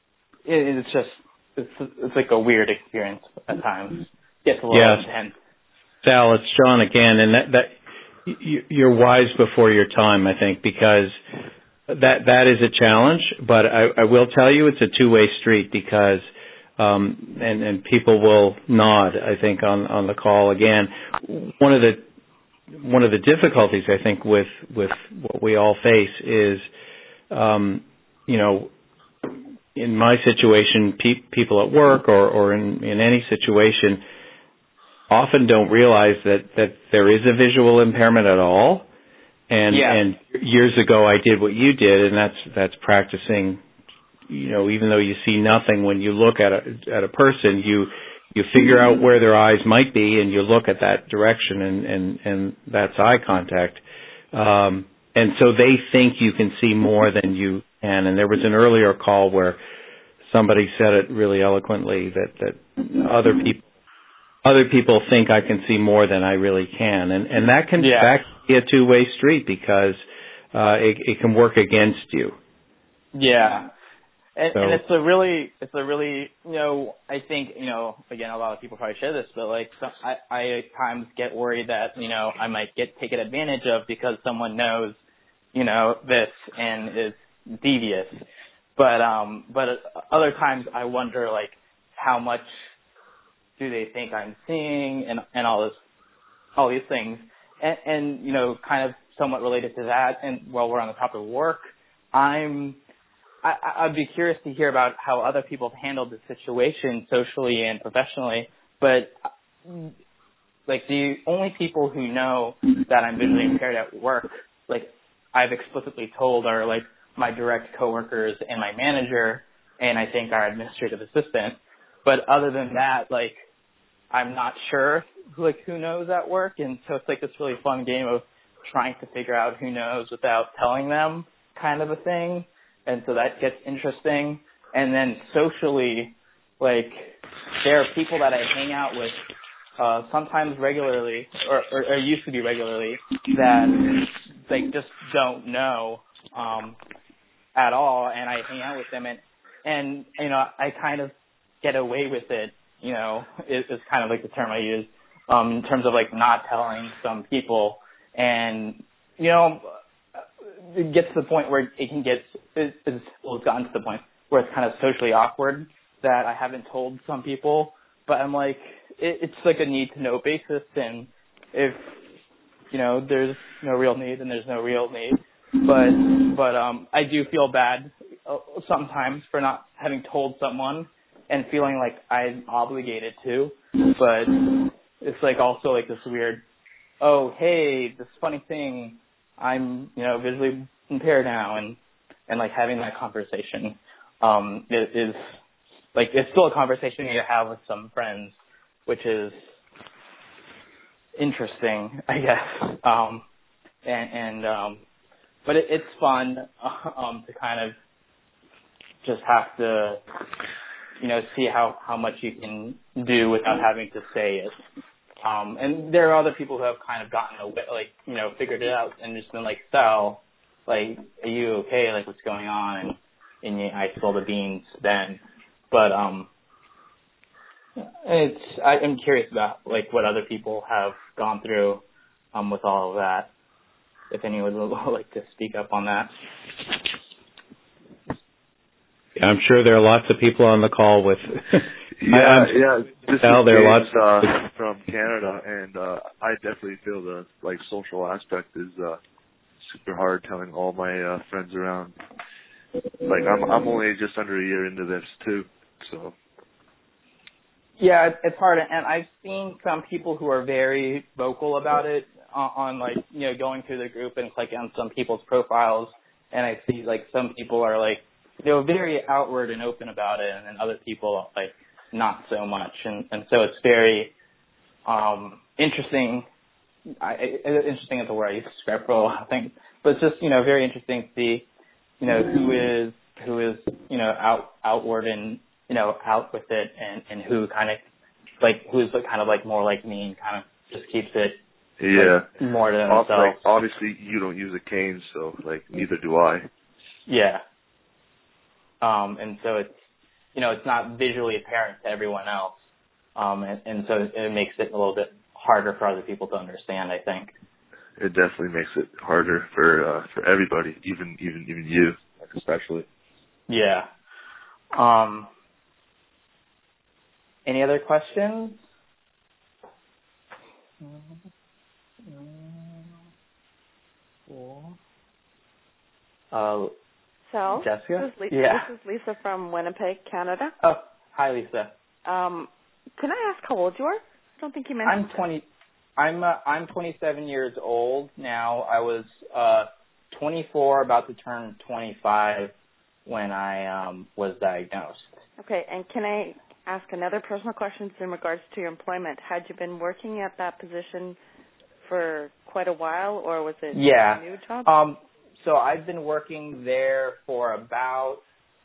It, it's just it's it's like a weird experience at times. Gets a little yes. intense. Sal, it's John again, and that that. You're wise before your time, I think, because that that is a challenge. But I, I will tell you, it's a two-way street because, um, and and people will nod, I think, on, on the call again. One of the one of the difficulties, I think, with with what we all face is, um, you know, in my situation, pe- people at work or or in in any situation often don't realize that, that there is a visual impairment at all. And, yeah. and years ago I did what you did, and that's, that's practicing, you know, even though you see nothing, when you look at a, at a person, you, you figure out where their eyes might be and you look at that direction, and, and, and that's eye contact. Um, and so they think you can see more than you can. And there was an earlier call where somebody said it really eloquently, that, that other people, Other people think I can see more than I really can, and and that can yeah. that can be a two-way street because uh, it, it can work against you. Yeah, and, so. and it's a really, it's a really, you know, I think, you know, again, a lot of people probably share this, but like, so I, I at times get worried that, you know, I might get taken advantage of because someone knows, you know, this and is devious, but um, but other times I wonder like how much do they think I'm seeing, and, and all this, all these things, and, and you know, kind of somewhat related to that. And while we're on the topic of work, I'm, I, I'd be curious to hear about how other people have handled the situation socially and professionally. But like the only people who know that I'm visually impaired at work, like I've explicitly told, are like my direct coworkers and my manager, and I think our administrative assistant. But other than that, like, I'm not sure, like, who knows at work. And so it's like this really fun game of trying to figure out who knows without telling them, kind of a thing. And so that gets interesting. And then socially, like, there are people that I hang out with uh, sometimes regularly, or, or, or used to be regularly, that, like, just don't know um, at all. And I hang out with them, and, and, you know, I kind of get away with it, you know, is, is kind of like the term I use, um, in terms of like not telling some people. And, you know, it gets to the point where it can get, it, it's, well, it's gotten to the point where it's kind of socially awkward that I haven't told some people. But I'm like, it, it's like a need to know basis. And if, you know, there's no real need, then there's no real need. But, but, um, I do feel bad sometimes for not having told someone and feeling like I'm obligated to, but it's like also like this weird, oh, hey, this funny thing, I'm, you know, visually impaired now, and, and like having that conversation, um, is, is like, it's still a conversation you have with some friends, which is interesting, I guess, um, and, and, um, but it, it's fun, um, to kind of just have to, you know, see how, how much you can do without having to say it. Um, and there are other people who have kind of gotten away, like, you know, figured it out and just been like, Sal, like, are you okay? Like, what's going on? And, and you, I spill the beans then. But, um, it's, I, I'm curious about, like, what other people have gone through, um, with all of that. If anyone would like to speak up on that. I'm sure there are lots of people on the call with. yeah, I, yeah. This Sal, is there are James, lots uh, from Canada, and uh, I definitely feel the like social aspect is uh, super hard. Telling all my uh, friends around, like I'm I'm only just under a year into this too, so. Yeah, it's hard, and I've seen some people who are very vocal about it on, on like, you know, going through the group and clicking on some people's profiles, and I see like some people are like, you know, very outward and open about it, and then other people like not so much, and and so it's very, um, interesting. I, it, interesting is the word I use to describe for a lot of things, but it's just, you know, very interesting to see, you know, who is who is you know out outward and you know out with it, and, and who kind of like who's kind of like more like me and kind of just keeps it yeah like, more to also, themselves. like, obviously, you don't use a cane, so like neither do I. Yeah. Um, and so it's you know it's not visually apparent to everyone else, um, and, and so it makes it a little bit harder for other people to understand, I think. It definitely makes it harder for uh, for everybody, even even even you, like especially. Yeah. Um. Any other questions? Uh, So, Jessica? This is, Lisa, yeah. this is Lisa from Winnipeg, Canada. Oh, hi, Lisa. Um, can I ask how old you are? I don't think you mentioned. I'm twenty. I'm uh, I'm twenty-seven years old now. I was uh, twenty-four, about to turn twenty-five when I um, was diagnosed. Okay, and can I ask another personal question in regards to your employment? Had you been working at that position for quite a while, or was it yeah. a new job? Um, so I've been working there for about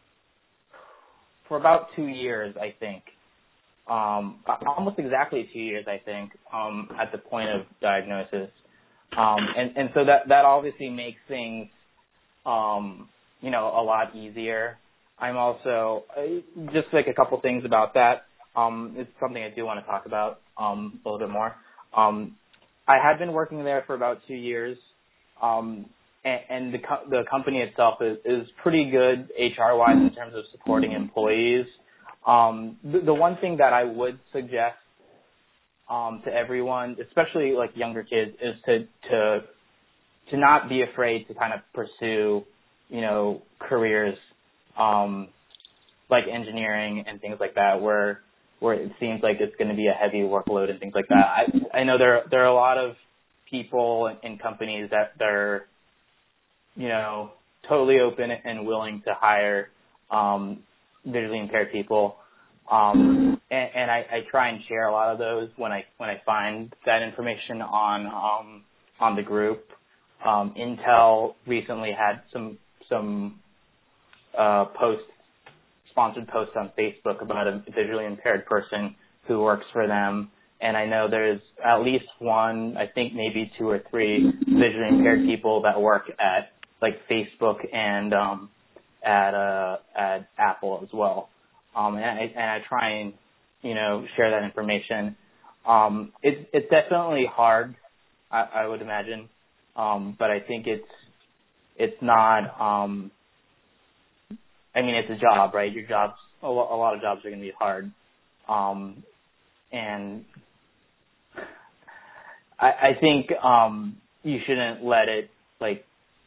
for about two years, I think. Um, almost exactly two years, I think, um, at the point of diagnosis. Um, and, and so that, that obviously makes things, um, you know, a lot easier. I'm also, uh, just like a couple things about that, um, it's something I do want to talk about, um, a little bit more. Um, I had been working there for about two years, um, and, and the, co- the company itself is, is pretty good H R-wise in terms of supporting employees. Um, the, the one thing that I would suggest um, to everyone, especially like younger kids, is to to to not be afraid to kind of pursue, you know, careers um, like engineering and things like that, where where it seems like it's going to be a heavy workload and things like that. I I know there there are a lot of people and, and companies that they're, you know, totally open and willing to hire um, visually impaired people, um, and, and I, I try and share a lot of those when I when I find that information on um, on the group. Um, Intel recently had some some uh, posts, sponsored posts on Facebook about a visually impaired person who works for them, and I know there's at least one, I think maybe two or three visually impaired people that work at like Facebook and um, at uh, at Apple as well, um, and, I, and I try and you know share that information. Um, it's it's definitely hard, I, I would imagine, um, but I think it's it's not. Um, I mean, it's a job, right? Your jobs, a, lo- a lot of jobs are going to be hard, um, and I, I think um, you shouldn't let it like.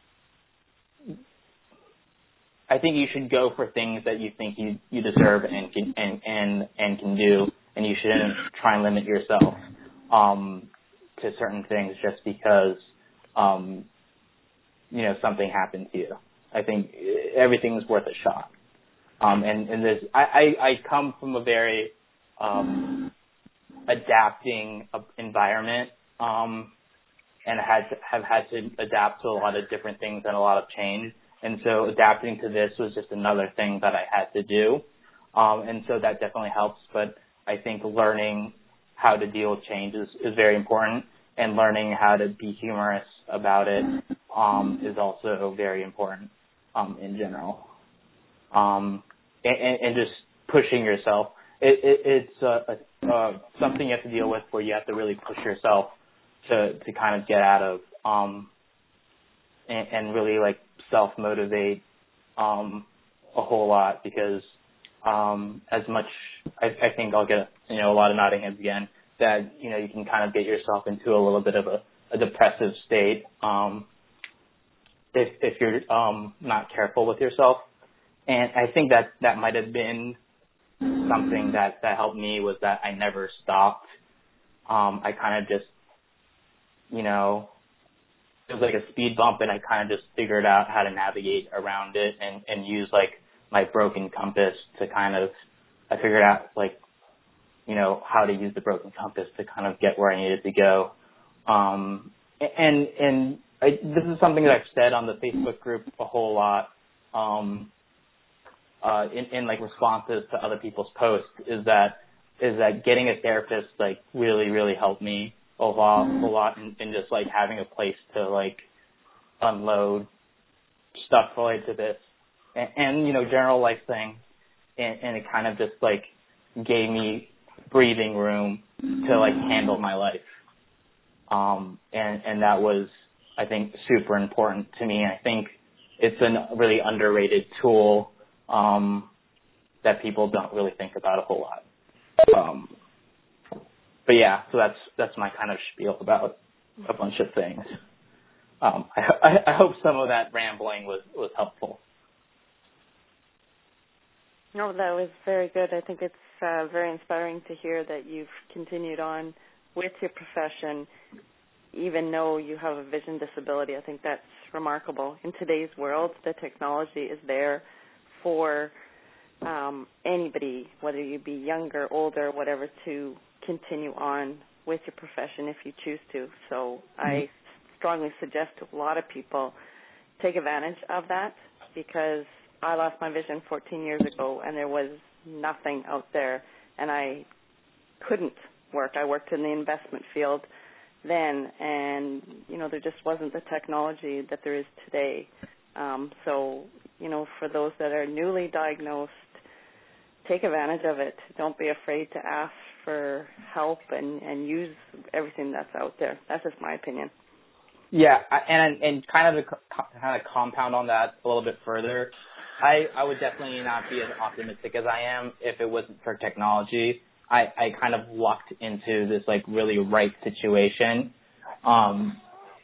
I think you should go for things that you think you, you deserve and can and, and and can do, and you shouldn't try and limit yourself um, to certain things just because um, you know something happened to you. I think everything's worth a shot. Um, and and this, I, I, I come from a very um, adapting environment, um, and had to, have had to adapt to a lot of different things and a lot of change. And so adapting to this was just another thing that I had to do. Um, and so that definitely helps. But I think learning how to deal with change is, is very important, and learning how to be humorous about it um, is also very important um, in general. Um, and, and just pushing yourself. It, it, it's uh, uh, something you have to deal with where you have to really push yourself to, to kind of get out of um, and, and really like self-motivate um, a whole lot, because um, as much, I, I think I'll get, you know, a lot of nodding heads again, that, you know, you can kind of get yourself into a little bit of a, a depressive state um, if, if you're um, not careful with yourself. And I think that that might have been something that, that helped me, was that I never stopped. Um, I kind of just, you know, it was like a speed bump, and I kind of just figured out how to navigate around it and, and use like my broken compass to kind of, I figured out like you know, how to use the broken compass to kind of get where I needed to go. Um, and and I, this is something that I've said on the Facebook group a whole lot, um, uh, in, in like responses to other people's posts, is that is that getting a therapist like really really helped me a lot, a lot, in, in just like having a place to like unload stuff related to this, and, and you know, general life things, and, and it kind of just like gave me breathing room to like handle my life. Um, and, and that was, I think, super important to me. I think it's a really underrated tool, um, that people don't really think about a whole lot. Um, but yeah, so that's, that's my kind of spiel about a bunch of things. Um, I, I, I hope some of that rambling was, was helpful. No, that was very good. I think it's uh, very inspiring to hear that you've continued on with your profession, even though you have a vision disability. I think that's remarkable. In today's world, the technology is there for um, anybody, whether you be younger, older, whatever, to continue on with your profession if you choose to. So mm-hmm. I strongly suggest to a lot of people take advantage of that, because I lost my vision fourteen years ago and there was nothing out there, and I couldn't work. I worked in the investment field then, and, you know, there just wasn't the technology that there is today. Um, so, you know, for those that are newly diagnosed, take advantage of it. Don't be afraid to ask for help and, and use everything that's out there. That's just my opinion. Yeah, and and kind of to kind of compound on that a little bit further, I, I would definitely not be as optimistic as I am if it wasn't for technology. I, I kind of lucked into this like really right situation. Um,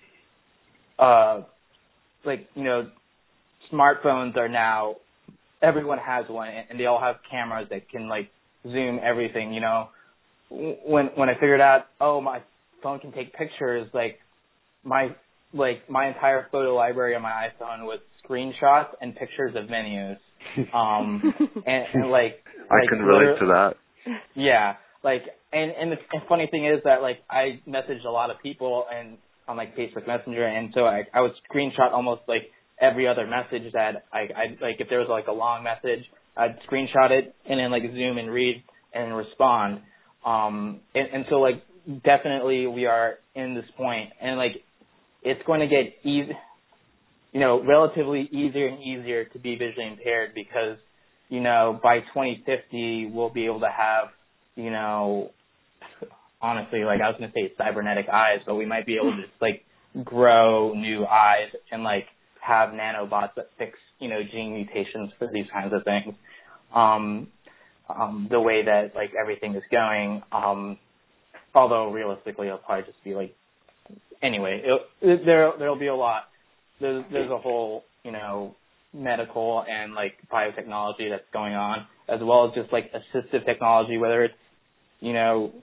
uh, like, you know, smartphones are now, everyone has one, and they all have cameras that can like zoom everything. You know, when when I figured out, oh, my phone can take pictures, like my like my entire photo library on my iPhone was screenshots and pictures of menus. Um, and, and like, I like can relate to that. Yeah, like, and and the and funny thing is that like I messaged a lot of people and on like Facebook Messenger, and so I I would screenshot almost like every other message that I I like if there was like a long message, I'd screenshot it and then like zoom and read and respond. Um, and, and so like definitely we are in this point, and like it's going to get easy, you know, relatively easier and easier to be visually impaired, because, you know, by twenty fifty, we'll be able to have, you know, honestly, like I was going to say cybernetic eyes, but we might be able to just like grow new eyes and like have nanobots that fix, you know, gene mutations for these kinds of things. Um, um, the way that like everything is going, um, although realistically it'll probably just be like, anyway, it, there, there'll be a lot. There's, there's a whole, you know, medical and like biotechnology that's going on, as well as just like assistive technology, whether it's, you know,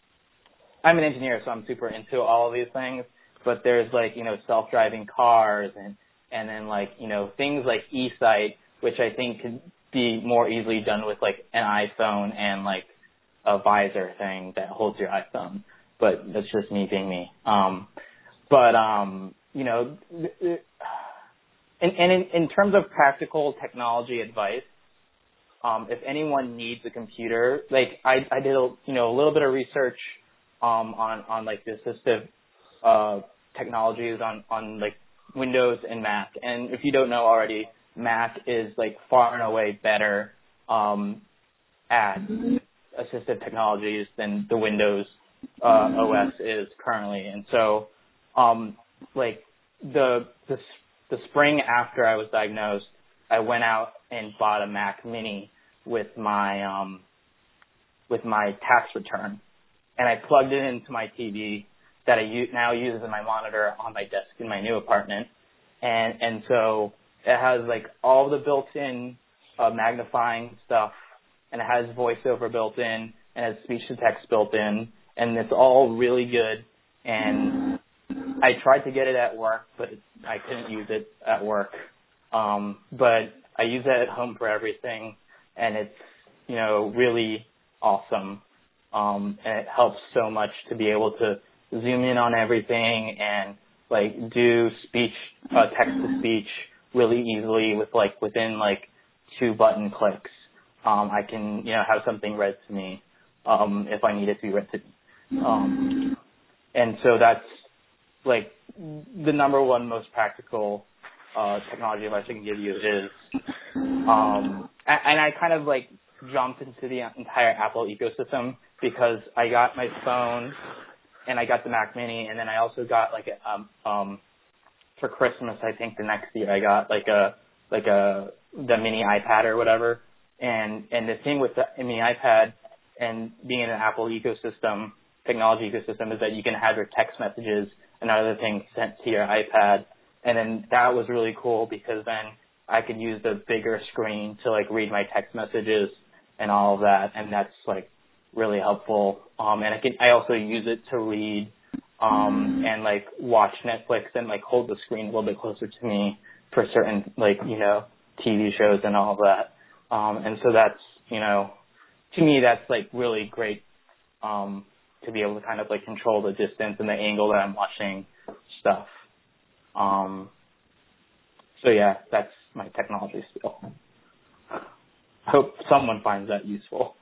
I'm an engineer, so I'm super into all of these things, but there's like, you know, self-driving cars and, and then like, you know, things like eSight, which I think could be more easily done with like an iPhone and like a visor thing that holds your iPhone. But that's just me being me. Um, but, um, you know, and, and in, in terms of practical technology advice, um, if anyone needs a computer, like I, I did, a, you know, a little bit of research um, on, on like the assistive uh, technologies on, on like Windows and Mac. And if you don't know already, Mac is like far and away better um, at assistive technologies than the Windows uh, O S is currently. And so, um, like the, the the spring after I was diagnosed, I went out and bought a Mac Mini with my um, with my tax return, and I plugged it into my T V that I u- now use as my monitor on my desk in my new apartment, and and so it has like all the built-in uh, magnifying stuff, and it has voiceover built in, and it has speech to text built in, and it's all really good. And I tried to get it at work, but I couldn't use it at work. Um, but I use it at home for everything, and it's, you know, really awesome. Um, and it helps so much to be able to zoom in on everything and like do speech, uh, text to speech really easily with like within like two button clicks. Um, I can, you know, have something read to me, um, if I need it to be read to me. Um, and so that's like the number one most practical, uh, technology advice I can give you is, um, and, and I kind of like jumped into the entire Apple ecosystem because I got my phone and I got the Mac Mini, and then I also got like a, um, um, for Christmas, I think the next year I got like a, like a, the mini iPad or whatever. And, and the thing with the mini iPad and being in an Apple ecosystem, technology ecosystem, is that you can have your text messages and other things sent to your iPad. And then that was really cool because then I could use the bigger screen to like read my text messages and all of that. And that's like really helpful. Um, and I can, I also use it to read, um, and like watch Netflix and like hold the screen a little bit closer to me for certain like, you know, T V shows and all of that. Um, and so that's, you know, to me, that's like really great, um, to be able to kind of like control the distance and the angle that I'm watching stuff. Um, so yeah, that's my technology skill. I hope someone finds that useful.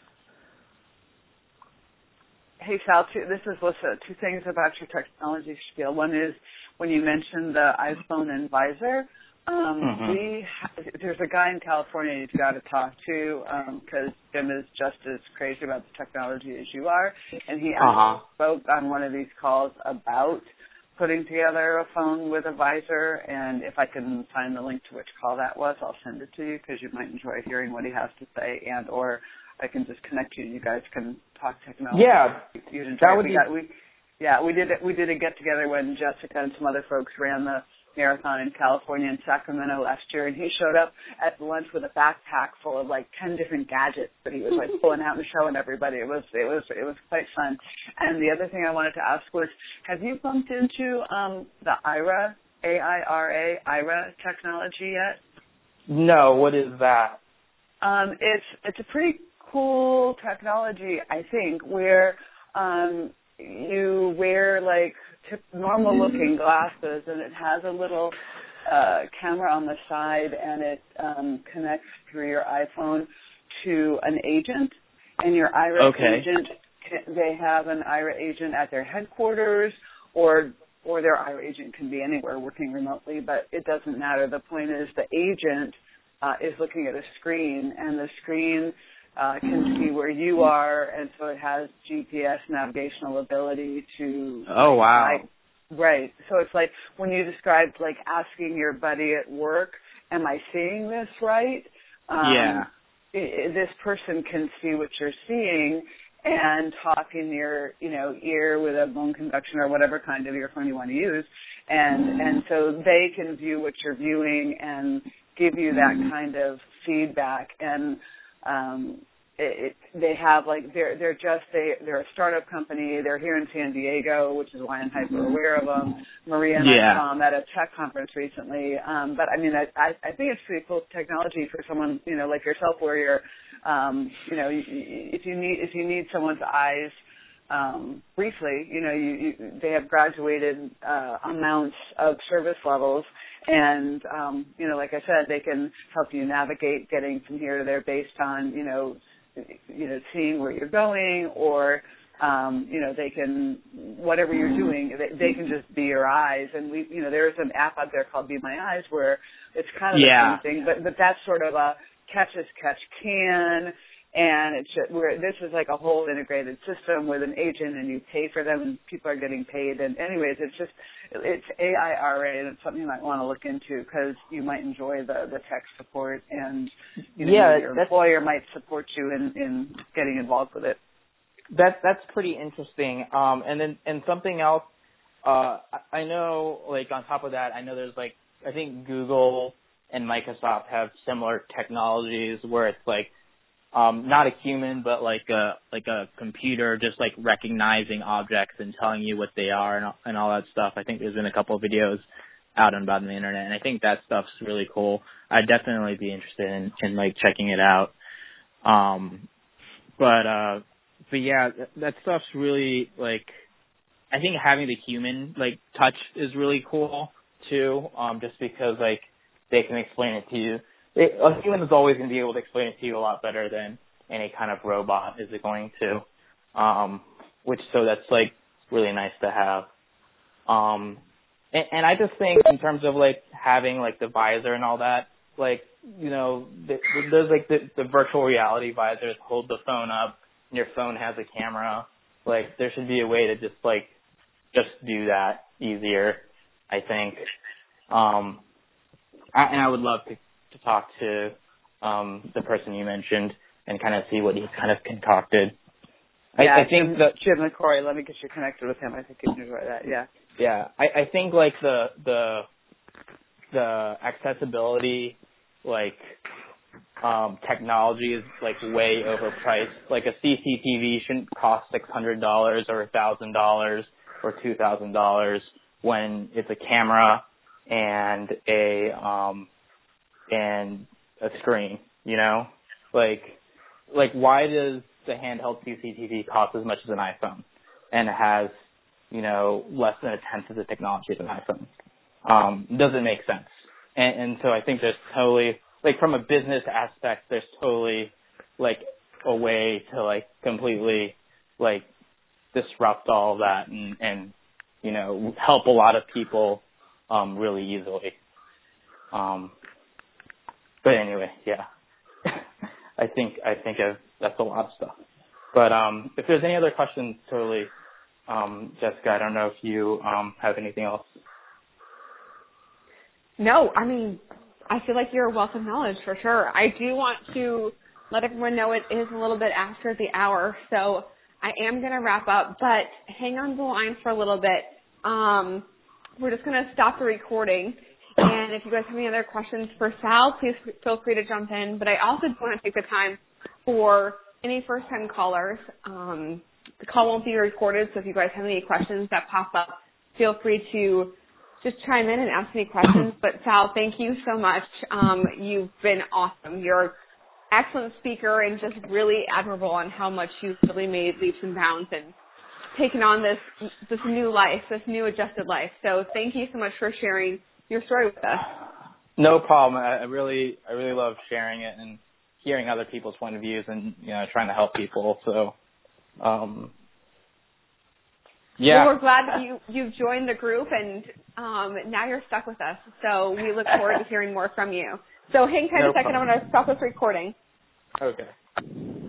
Hey, Sal, two, this is Lissa. Two things about your technology spiel. One is when you mentioned the iPhone and Visor. Um, mm-hmm. we ha- there's a guy in California you've got to talk to because um, Jim is just as crazy about the technology as you are, and he uh-huh. actually spoke on one of these calls about putting together a phone with a visor. And if I can find the link to which call that was, I'll send it to you because you might enjoy hearing what he has to say, and or I can just connect you and you guys can talk technology. Yeah, You'd enjoy that it. would we be. got, we, yeah, we did it. We did a get together when Jessica and some other folks ran the marathon in California and Sacramento last year, and he showed up at lunch with a backpack full of like ten different gadgets that he was like pulling out and showing everybody. It was it was it was quite fun. And the other thing I wanted to ask was, have you bumped into um, the Aira A I R A Aira technology yet? No, what is that? Um, it's it's a pretty cool technology, I think, where um, you wear like normal looking glasses, and it has a little uh, camera on the side, and it um, connects through your iPhone to an agent, and your Aira okay. agent, they have an Aira agent at their headquarters, or or their Aira agent can be anywhere working remotely, but it doesn't matter. The point is the agent uh, is looking at a screen, and the screen Uh, can see where you are, and so it has G P S navigational ability to. Oh wow! Like, right. So it's like when you described like asking your buddy at work, "Am I seeing this right?" Um, yeah. It, this person can see what you're seeing and talk in your, you know, ear with a bone conduction or whatever kind of earphone you want to use, and and so they can view what you're viewing and give you that kind of feedback. And Um, it, it, they have like they're they're just they they're a startup company. They're here in San Diego, which is why I'm hyper aware of them. Maria and yeah. I saw them at a tech conference recently. Um, but I mean, I, I I think it's pretty cool technology for someone, you know, like yourself, where you're, um, you know, you, if you need if you need someone's eyes. Um, briefly, you know, you, you, they have graduated uh, amounts of service levels, and um, you know, like I said, they can help you navigate getting from here to there based on, you know, you know, seeing where you're going, or um, you know, they can whatever you're doing, they, they can just be your eyes. And we, you know, there's an app out there called Be My Eyes where it's kind of yeah. the same thing, but but that's sort of a catch as catch can. And it's just, where this is like a whole integrated system with an agent, and you pay for them, and people are getting paid. And anyways, it's just it's A I R A, and it's something you might want to look into because you might enjoy the, the tech support, and you know, yeah, your employer might support you in, in getting involved with it. That's that's pretty interesting. Um, and then and something else, uh, I know like on top of that, I know there's like I think Google and Microsoft have similar technologies where it's like. Um, not a human, but like a like a computer, just like recognizing objects and telling you what they are and, and all that stuff. I think there's been a couple of videos out and about on the internet, and I think that stuff's really cool. I'd definitely be interested in, in like checking it out. Um, but uh, but yeah, that, that stuff's really like. I think having the human like touch is really cool too. Um, just because like they can explain it to you. It, a human is always going to be able to explain it to you a lot better than any kind of robot is it going to. Um, which so that's like really nice to have. Um, and, and I just think in terms of like having like the visor and all that, like, you know, the, there's like the, the virtual reality visors hold the phone up and your phone has a camera. Like there should be a way to just like, just do that easier, I think. Um, I, and I would love to, to talk to, um, the person you mentioned and kind of see what he's kind of concocted. Yeah, I, I think Jim, that Jim LaCroix, let me get you connected with him. I think you'd enjoy that. Yeah. Yeah, I, I think like the the the accessibility, like um, technology is like way overpriced. Like a C C T V shouldn't cost six hundred dollars or a thousand dollars or two thousand dollars when it's a camera and a um and a screen. You know, like like why does the handheld C C T V costs as much as an iPhone, and it has, you know, less than a tenth of the technology of an iPhone? Um, doesn't make sense. And, and so I think there's totally, like from a business aspect, there's totally like a way to like completely like disrupt all of that and, and you know, help a lot of people um, really easily. Um, but anyway, yeah. I think I think I've, that's a lot of stuff. But um, if there's any other questions, totally, um, Jessica, I don't know if you um, have anything else. No, I mean, I feel like you're a wealth of knowledge for sure. I do want to let everyone know it is a little bit after the hour, so I am going to wrap up, but hang on the line for a little bit. Um, we're just going to stop the recording. And if you guys have any other questions for Sal, please feel free to jump in. But I also want to take the time for any first-time callers. Um, the call won't be recorded, so if you guys have any questions that pop up, feel free to just chime in and ask me questions. But Sal, thank you so much. Um, you've been awesome. You're an excellent speaker and just really admirable on how much you've really made leaps and bounds and taken on this this new life, this new adjusted life. So thank you so much for sharing your story with us. No problem. I, I really, I really love sharing it and hearing other people's point of views and, you know, trying to help people. So, um, yeah. Well, we're glad that you, you've joined the group and um, now you're stuck with us. So we look forward to hearing more from you. So hang tight no a second. problem. I'm going to stop this recording. Okay.